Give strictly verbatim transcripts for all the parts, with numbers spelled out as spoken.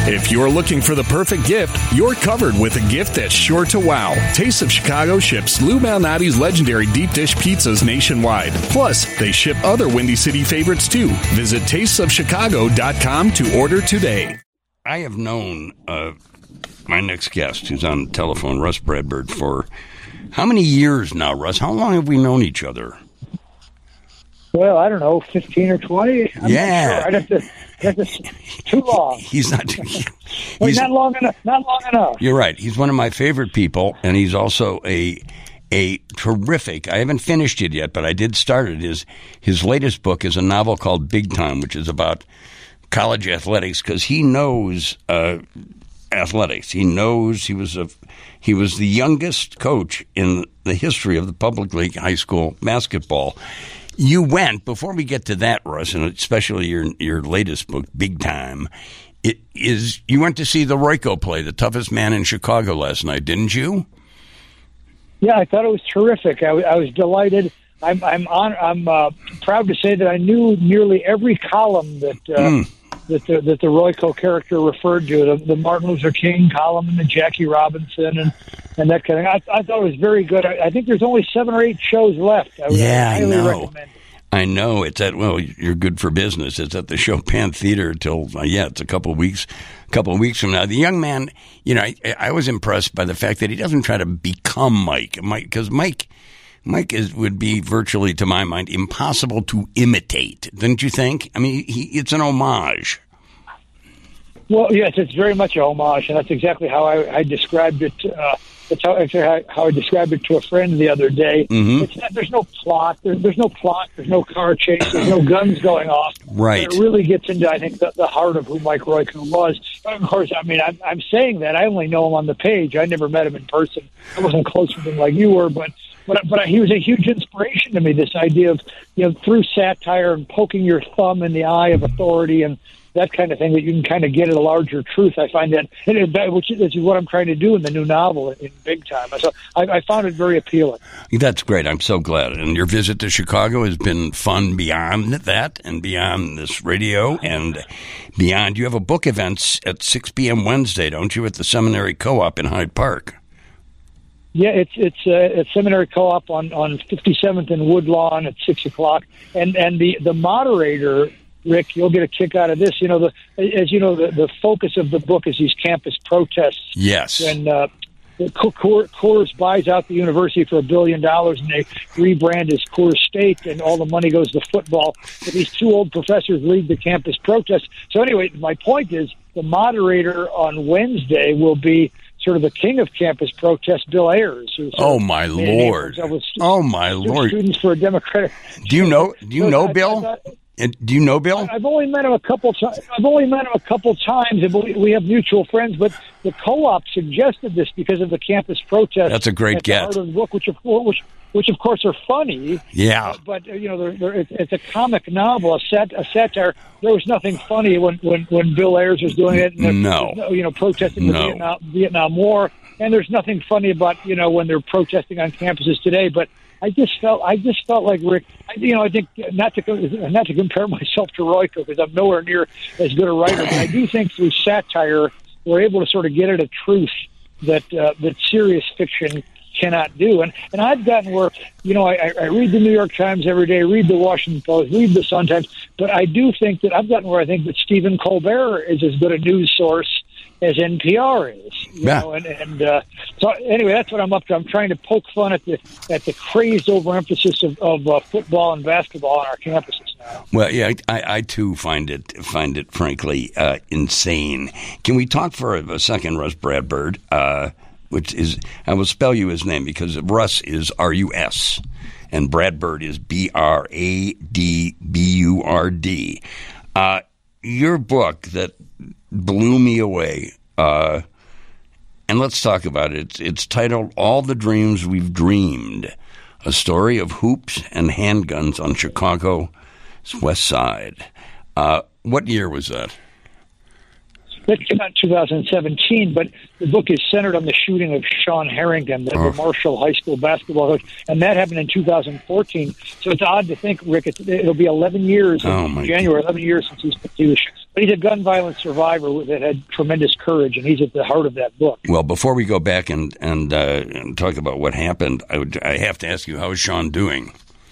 If you're looking for the perfect gift, you're covered with a gift that's sure to wow. Taste of Chicago ships Lou Malnati's legendary deep dish pizzas nationwide. Plus, they ship other Windy City favorites too. Visit tastes of chicago dot com to order today. I have known uh, my next guest, who's on the telephone, Russ Bradford, for how many years now, Russ? How long have we known each other? Well, I don't know, fifteen or twenty. I'm yeah. Not sure. I'd have to, I'd have to, too long. He's not he's, well, not long enough. Not long enough. You're right. He's one of my favorite people, and he's also a a terrific. I haven't finished it yet, but I did start it. His his latest book is a novel called Big Time, which is about college athletics, because he knows uh, athletics. He knows he was a he was the youngest coach in the history of the public league high school basketball. You went, before we get to that, Russ, and especially your your latest book, Big Time, it is you went to see the Royko play, the toughest man in Chicago last night, didn't you? Yeah, I thought it was terrific. I, I was delighted. I'm I'm on. I'm uh, proud to say that I knew nearly every column that uh, mm. that the, that the Royko character referred to, the, the Martin Luther King column and the Jackie Robinson and. And that kind of, I, I thought it was very good. I, I think there's only seven or eight shows left. I would yeah, highly I know. recommend it. I know. It's at, well, you're good for business. It's at the Chopin Theater till, uh, yeah, it's a couple of weeks, a couple of weeks from now. The young man, you know, I, I was impressed by the fact that he doesn't try to become Mike. Mike, because Mike, Mike is, would be virtually, to my mind, impossible to imitate. Didn't you think? I mean, he, it's an homage. Well, yes, it's very much a homage, and that's exactly how I, I described it. Uh, That's how, actually how I described it to a friend the other day. Mm-hmm. It's not, there's no plot. There, there's no plot. There's no car chase. There's no guns going off. Right. It really gets into, I think, the, the heart of who Mike Royko was. But of course, I mean, I'm, I'm saying that. I only know him on the page. I never met him in person. I wasn't close with him like you were, but but but he was a huge inspiration to me. This idea of, you know, through satire and poking your thumb in the eye of authority and that kind of thing, that you can kind of get at a larger truth. I find that, and it, which is what I'm trying to do in the new novel in, in Big Time. So I, I found it very appealing. That's great. I'm so glad. And your visit to Chicago has been fun beyond that and beyond this radio and beyond. You have a book event at six p.m. Wednesday, don't you, at the Seminary Co-op in Hyde Park? Yeah, it's it's uh, at Seminary Co-op on, on fifty-seventh and Woodlawn at six o'clock. And, and the, the moderator, Rick, you'll get a kick out of this. You know, the as you know, the, the focus of the book is these campus protests. Yes. When uh, Coors buys out the university for a billion dollars and they rebrand as Coors State, and all the money goes to football. But these two old professors lead the campus protests. So anyway, my point is the moderator on Wednesday will be sort of the king of campus protests, Bill Ayers. Oh my Lord! Oh my Lord! Students for a Democratic. Do you know? Do you so know I, Bill? I thought, And do you know Bill? I've only met him a couple times. I've only met him a couple times, and we have mutual friends. But the co-op suggested this because of the campus protests. That's a great get. Part of the book, which of which, which of course are funny. Yeah. Uh, but you know, they're, they're, it's, it's a comic novel, a sat, a satire. There was nothing funny when, when, when Bill Ayers was doing it. And no. You know, protesting the no. Vietnam, Vietnam War, and there's nothing funny about, you know, when they're protesting on campuses today. But I just felt, I just felt like Rick. You know, I think not to not to compare myself to Royko because I'm nowhere near as good a writer, but I do think through satire we're able to sort of get at a truth that uh, that serious fiction cannot do. And and I've gotten where, you know, I, I read the New York Times every day, read the Washington Post, read the Sun Times, but I do think that I've gotten where I think that Stephen Colbert is as good a news source as N P R is, you yeah. know, and, and uh, so anyway, that's what I'm up to. I'm trying to poke fun at the at the crazed overemphasis of, of uh, football and basketball on our campuses now. Well, yeah, I, I too find it find it frankly uh, insane. Can we talk for a, a second, Russ Bradford? Uh, which is, I will spell you his name because Russ is R U S and Bradford is B R A D B U R D. Uh, your book that blew me away, uh, and let's talk about it. It's, it's titled All the Dreams We've Dreamed, a story of hoops and handguns on Chicago's West Side. Uh, what year was that? That came out in two thousand seventeen, but the book is centered on the shooting of Sean Harrington, the, oh. the Marshall High School basketball coach, and that happened in two thousand fourteen. So it's odd to think, Rick, it's, it'll be eleven years oh, in January, God. eleven years since he's, he was. But he's a gun violence survivor that had tremendous courage, and he's at the heart of that book. Well, before we go back and and, uh, and talk about what happened, I would I have to ask you, how is Sean doing?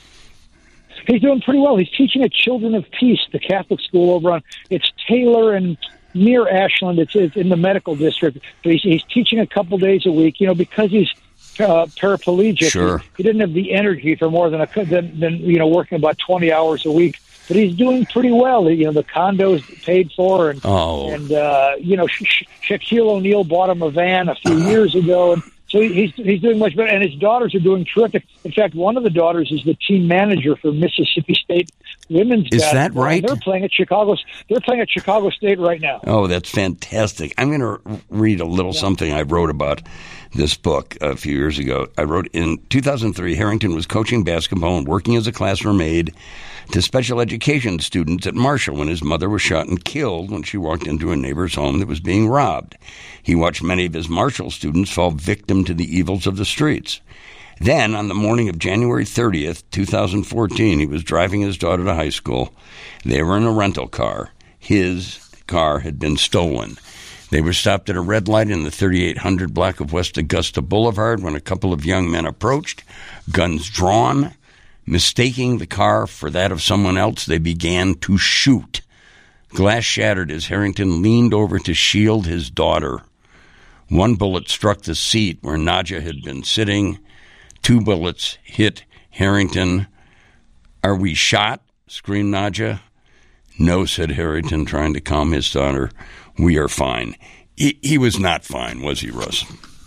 He's doing pretty well. He's teaching at Children of Peace, the Catholic school over on, it's Taylor and near Ashland. It's, it's in the medical district. But he's, he's teaching a couple days a week, you know, because he's uh, paraplegic. Sure. He, he didn't have the energy for more than, a, than, than, you know, working about twenty hours a week. But he's doing pretty well. You know, the condo's paid for. And, oh. and uh, you know, Sha- Shaquille O'Neal bought him a van a few years ago. And so he's he's doing much better, and his daughters are doing terrific. In fact, one of the daughters is the team manager for Mississippi State women's Is basketball. that right? And they're playing at Chicago. They're playing at Chicago State right now. Oh, that's fantastic! I'm going to read a little yeah. something I wrote about this book a few years ago. I wrote in two thousand three. Harrington was coaching basketball and working as a classroom aide to special education students at Marshall when his mother was shot and killed when she walked into a neighbor's home that was being robbed. He watched many of his Marshall students fall victim to the evils of the streets. Then, on the morning of January thirtieth, twenty fourteen, he was driving his daughter to high school. They were in a rental car. His car had been stolen. They were stopped at a red light in the thirty-eight hundred block of West Augusta Boulevard when a couple of young men approached, guns drawn. Mistaking the car for that of someone else, they began to shoot. Glass shattered as Harrington leaned over to shield his daughter. One bullet struck the seat where Nadja had been sitting. Two bullets hit Harrington. "Are we shot?" screamed Nadja. "No," said Harrington, trying to calm his daughter. "We are fine." He, he was not fine, was he, Russ?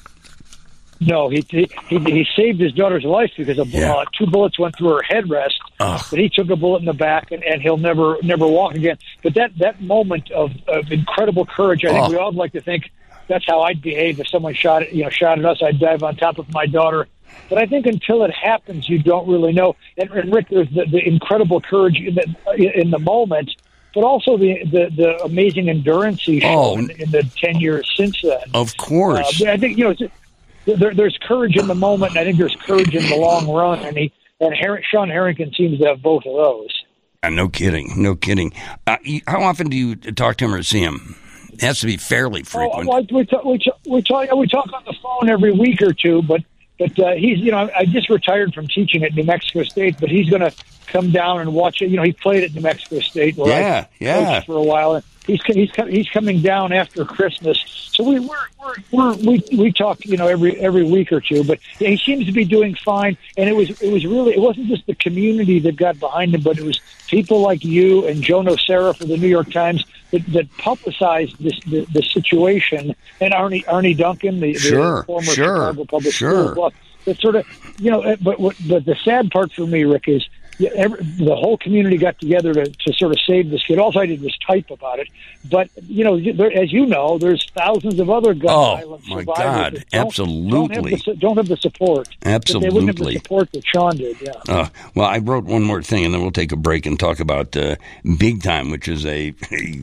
No, he he he saved his daughter's life because a, yeah. uh, two bullets went through her headrest, Ugh. but he took a bullet in the back, and, and he'll never never walk again. But that, that moment of, of incredible courage, I think oh. we all like to think that's how I'd behave if someone shot at, you know shot at us. I'd dive on top of my daughter. But I think until it happens, you don't really know. And, and Rick, there's the, the incredible courage in the, in the moment, but also the, the, the amazing endurance he's oh. shown in the ten years since then. Of course, uh, I think you know. It's, There, there's courage in the moment, and I think there's courage in the long run. And he and Har- Sean Harrington seems to have both of those. Uh, no kidding, no kidding. Uh, how often do you talk to him or see him? It has to be fairly frequent. Oh, we, talk, we, talk, we talk. We talk on the phone every week or two, but but uh, he's you know I just retired from teaching at New Mexico State, but he's going to come down and watch it. You know, he played at New Mexico State where yeah, I yeah. coached for a while. He's he's he's coming down after Christmas, so we we're, we're, we're, we we talk you know every every week or two. But yeah, he seems to be doing fine, and it was it was really it wasn't just the community that got behind him, but it was people like you and Joe Nocera for the New York Times that, that publicized this the, the situation, and Arnie Arnie Duncan, the, sure, the former sure, Chicago Public sure. School, that sort of you know. But what, but the sad part for me, Rick, is. Yeah, every, the whole community got together to, to sort of save this kid. All I did was type about it. But, you know, there, as you know, there's thousands of other gun oh, violence my survivors God, that don't, absolutely. Don't have, the, don't have the support. Absolutely. They wouldn't have the support that Sean did, yeah. Uh, well, I wrote one more thing, and then we'll take a break and talk about uh, Big Time, which is a, a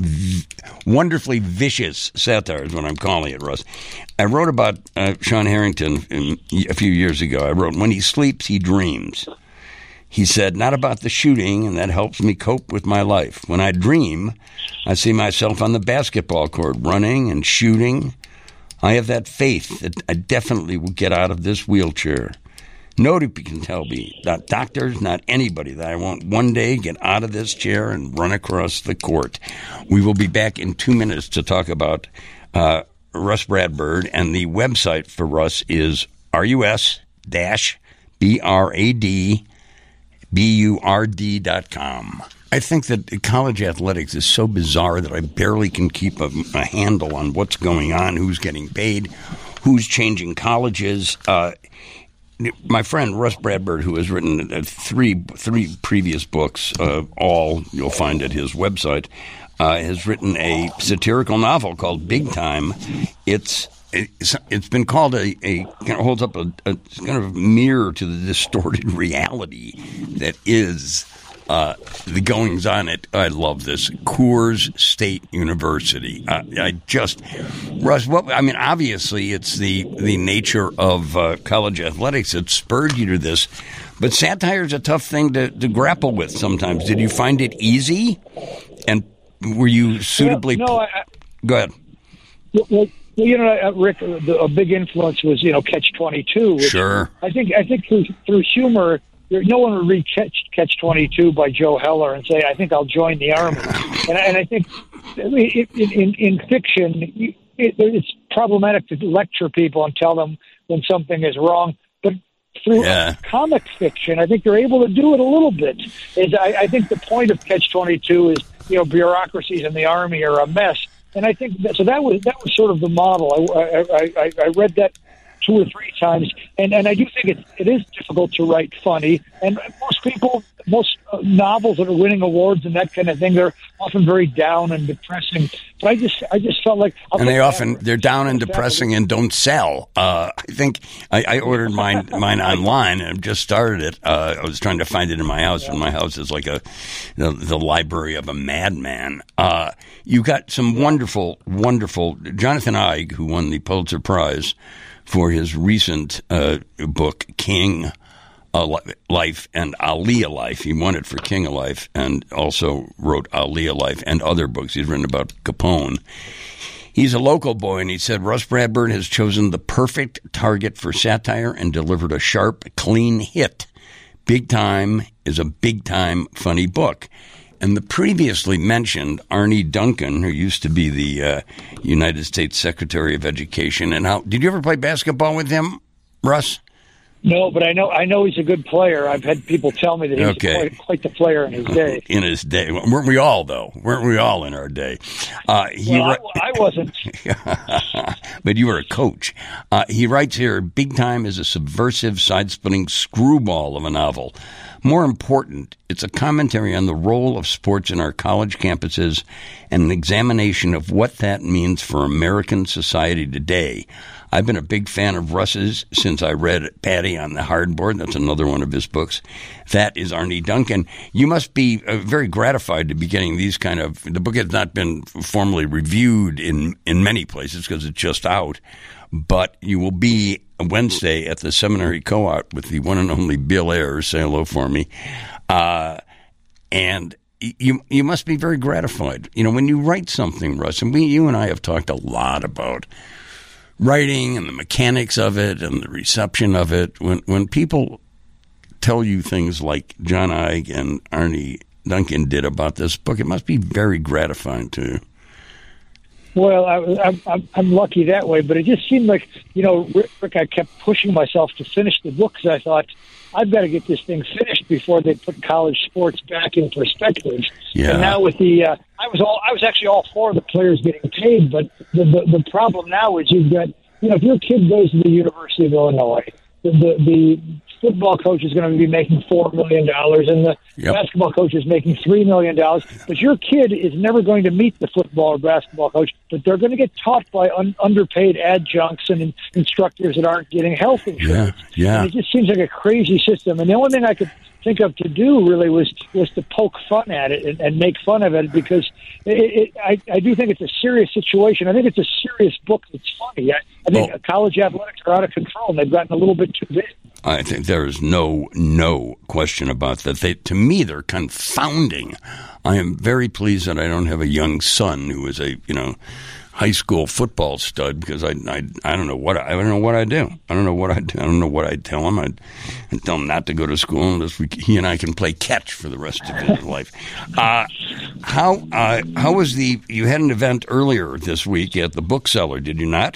wonderfully vicious satire is what I'm calling it, Russ. I wrote about uh, Sean Harrington in, a few years ago. I wrote, "When he sleeps, he dreams." He said, "Not about the shooting, and that helps me cope with my life. When I dream, I see myself on the basketball court running and shooting. I have that faith that I definitely will get out of this wheelchair. Nobody can tell me, not doctors, not anybody, that I won't one day get out of this chair and run across the court." We will be back in two minutes to talk about uh, Russ Bradburd, and the website for Russ is rus dash B R A D B U R D dot com. I think that college athletics is so bizarre that I barely can keep a, a handle on what's going on, who's getting paid, who's changing colleges. Uh, my friend Russ Bradburd, who has written uh, three three previous books, uh, all you'll find at his website, uh, has written a satirical novel called Big Time. It's It's, it's been called a, a kind of holds up a, a kind of mirror to the distorted reality that is uh, the goings on at, I love this, Coors State University. Uh, I just, Russ, what, I mean, obviously it's the, the nature of uh, college athletics that spurred you to this, but satire is a tough thing to, to grapple with sometimes. Did you find it easy? And were you suitably... No, no I, I, Go ahead. Well, well, you know, uh, Rick, the, a big influence was, you know, Catch twenty-two. Which Sure. I think I think through, through humor, there, no one would read Catch, Catch twenty-two by Joe Heller and say, I think I'll join the Army. and, and I think I mean, in, in, in fiction, it, it's problematic to lecture people and tell them when something is wrong. But through yeah. comic fiction, I think they're able to do it a little bit. Is I, I think the point of Catch twenty-two is, you know, bureaucracies in the Army are a mess. And I think that, so. That was that was sort of the model. I, I, I, I read that two or three times, and, and I do think it it is difficult to write funny. And most people, most uh, novels that are winning awards and that kind of thing, they're often very down and depressing. But I just I just felt like, I'll and they that often they're down and depressing and don't sell. Uh, I think I, I ordered mine mine online and just started it. Uh, I was trying to find it in my house, and my house is like a the, the library of a madman. Uh, you got some wonderful, wonderful Jonathan Eig, who won the Pulitzer Prize for his recent uh, book King uh, Life and Ali Life. He won it for King of Life, and also wrote Ali Life and other books. He's written about Capone. He's a local boy, and he said Russ Bradburn has chosen the perfect target for satire and delivered a sharp, clean hit. Big Time is a big-time funny book. And the previously mentioned Arnie Duncan, who used to be the uh, United States Secretary of Education, and how did you ever play basketball with him, Russ? No, but I know I know he's a good player. I've had people tell me that he was okay. quite, quite the player in his day. In his day, weren't we all though? Weren't we all in our day? Uh, he well, ri- I, I wasn't. But you were a coach. Uh, he writes here, Big Time is a subversive, side-splitting screwball of a novel. More important, it's a commentary on the role of sports in our college campuses and an examination of what that means for American society today. I've been a big fan of Russ's since I read Patty on the Hardboard. That's another one of his books. That is Arnie Duncan. You must be uh, very gratified to be getting these kind of... The book has not been formally reviewed in, in many places because it's just out. But you will be Wednesday at the Seminary Co-op with the one and only Bill Ayers. Say hello for me. Uh, and you you must be very gratified. You know, when you write something, Russ, and we, you and I have talked a lot about writing and the mechanics of it and the reception of it. When when people tell you things like John Eig and Arnie Duncan did about this book, it must be very gratifying to you. Well, I, I, I'm lucky that way, but it just seemed like, you know, Rick, I kept pushing myself to finish the book because I thought, I've got to get this thing finished before they put college sports back in perspective. Yeah. And now with the, uh, I was all, I was actually all for the players getting paid, but the, the, the problem now is you've got, you know, if your kid goes to the University of Illinois, the, the, the football coach is going to be making four million dollars and the yep. basketball coach is making three million dollars. But your kid is never going to meet the football or basketball coach, but they're going to get taught by un- underpaid adjuncts and in- instructors that aren't getting health insurance. Yeah, yeah. And it just seems like a crazy system. And the only thing I could think of to do really was was to poke fun at it and, and make fun of it because it, it, I, I do think it's a serious situation. I think it's a serious book that's funny. I, I think oh. college athletics are out of control and they've gotten a little bit too big. I think there is no no question about that. They, to me, they're confounding. I am very pleased that I don't have a young son who is a you know high school football stud because I I, I don't know what I, I don't know what I do. I don't know what I do. I don't know what I tell him. I tell him not to go to school unless we, he and I can play catch for the rest of his life. Uh, how uh, how was the? You had an event earlier this week at the Bookseller, did you not?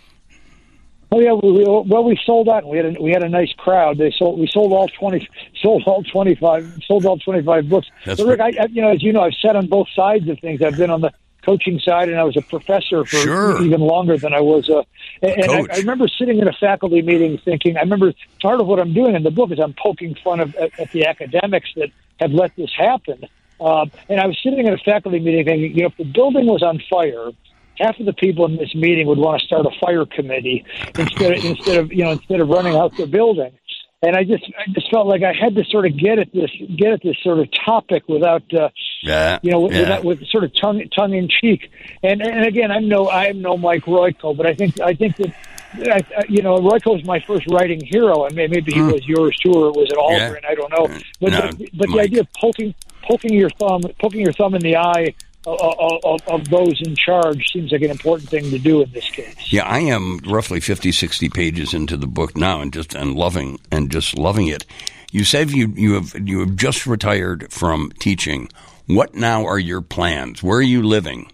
Oh yeah, we, we, well we sold out. We had a, we had a nice crowd. They sold we sold all twenty, sold all twenty five, sold all twenty five books. That's so Rick, I, I, you know, as you know, I've sat on both sides of things. I've been on the coaching side, and I was a professor for sure. even longer than I was. Uh, and I, I remember sitting in a faculty meeting, thinking. I remember part of what I'm doing in the book is I'm poking fun of at, at the academics that have let this happen. Uh, and I was sitting in a faculty meeting, thinking, you know, if the building was on fire, half of the people in this meeting would want to start a fire committee instead of, instead of you know instead of running out the building. and I just I just felt like I had to sort of get at this get at this sort of topic without uh, yeah, you know, with, yeah. without, with sort of tongue tongue in cheek. And and again, I'm no I'm no Mike Royko, but I think I think that. I, you know, Royko was my first writing hero, and maybe he mm. was yours too, or was it Aldrin? Yeah. I don't know. But no, but, but the idea of poking poking your thumb poking your thumb in the eye of, of, of those in charge seems like an important thing to do in this case. Yeah, I am roughly fifty, sixty pages into the book now, and just and loving and just loving it. You said you you have you have just retired from teaching. What now are your plans? Where are you living?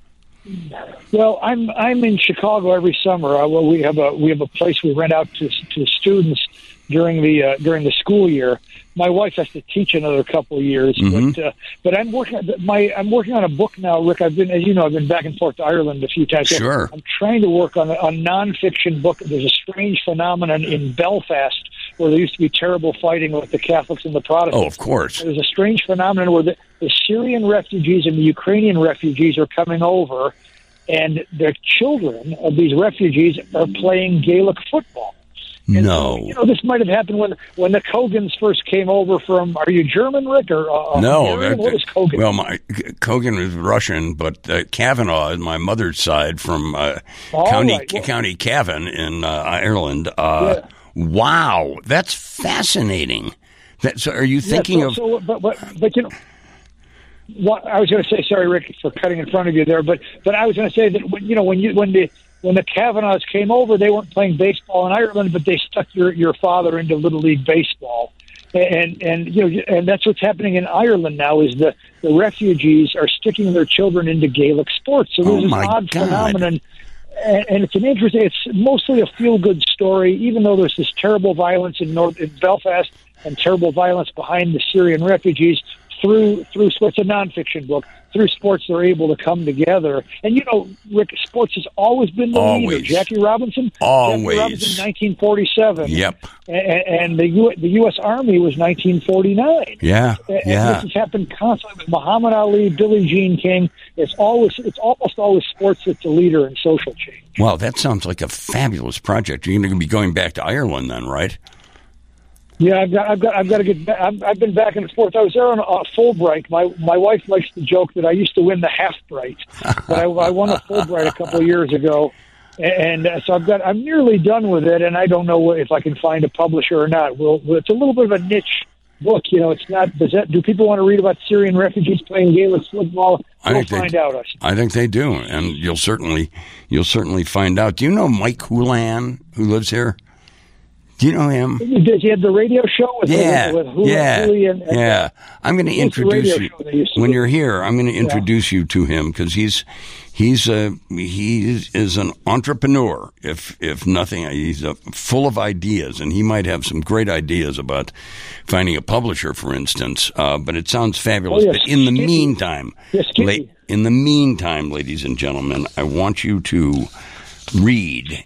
Well, I'm I'm in Chicago every summer. Uh, well, we have a we have a place we rent out to to students during the uh, during the school year. My wife has to teach another couple of years, mm-hmm. but uh, but I'm working my I'm working on a book now, Rick. I've been, as you know, I've been back and forth to Ireland a few times. Sure. I'm trying to work on a, a nonfiction book. There's a strange phenomenon in Belfast where there used to be terrible fighting with the Catholics and the Protestants. Oh, of course. There's a strange phenomenon where the, the Syrian refugees and the Ukrainian refugees are coming over, and the children of these refugees are playing Gaelic football. And no. So, you know, this might have happened when when the Cogans first came over from, are you German, Rick? Or, uh, no. That, what is Kogan? Well, my, Kogan is Russian, but uh, Kavanaugh is my mother's side from uh, County right. well, County Cavan in uh, Ireland. Uh, yeah. Wow, that's fascinating. That, so are you thinking yeah, so, of... So, but, but, but, you know... What I was going to say, sorry, Rick, for cutting in front of you there, but but I was going to say that when you know when you when the when the Kavanaughs came over, they weren't playing baseball in Ireland, but they stuck your your father into Little League baseball, and and you know and that's what's happening in Ireland now is the the refugees are sticking their children into Gaelic sports. So there's oh this my odd God. phenomenon. And, and it's an interesting. It's mostly a feel-good story, even though there's this terrible violence in North in Belfast and terrible violence behind the Syrian refugees. Through through sports, it's a nonfiction book. Through sports, they're able to come together. And you know, Rick, sports has always been the always. leader. Jackie Robinson, always. Jackie Robinson, nineteen forty-seven. Yep. And, and the U, the U S Army was nineteen forty-nine. Yeah. And yeah. This has happened constantly with Muhammad Ali, Billie Jean King. It's always it's almost always sports that's the leader in social change. Wow, that sounds like a fabulous project. You're going to be going back to Ireland then, right? Yeah, I've got, I've got, I've got to get back. I've, I've been back and forth. I was there on a Fulbright. My my wife likes to joke that I used to win the half bright, but I, I won a Fulbright a couple of years ago, and uh, so I've got. I'm nearly done with it, and I don't know if I can find a publisher or not. Well, it's a little bit of a niche book. You know, it's not. Does that? Do people want to read about Syrian refugees playing Gaelic football? I we'll think find they, out. I, I think they do, and you'll certainly you'll certainly find out. Do you know Mike Houlihan, who lives here? Do you know him? Does he have the radio show with yeah, with, with Hula, yeah, Hula and, and, yeah? I'm going to introduce you when you're here. I'm going to introduce yeah. you to him because he's he's a he is, is an entrepreneur. If if nothing, he's a, full of ideas, and he might have some great ideas about finding a publisher, for instance. Uh, but it sounds fabulous. Oh, yes. But in the Skinny. meantime, yes, la- in the meantime, ladies and gentlemen, I want you to read.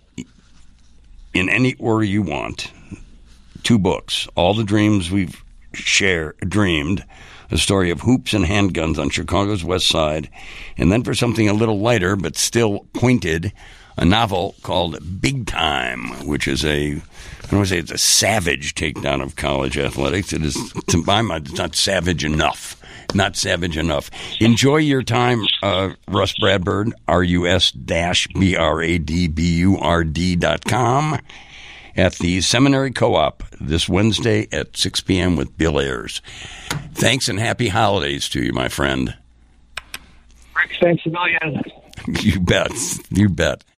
In any order you want, two books, All the Dreams We've share, Dreamed, a story of hoops and handguns on Chicago's West Side, and then for something a little lighter but still pointed, a novel called Big Time, which is a, I don't want to say it's a savage takedown of college athletics. It is, to my mind, it's not savage enough. Not savage enough. Enjoy your time, uh, Russ Bradburd, R U S B R A D B U R D dot com, at the Seminary Co-op this Wednesday at six p.m. with Bill Ayers. Thanks and happy holidays to you, my friend. Thanks a million. You bet. You bet.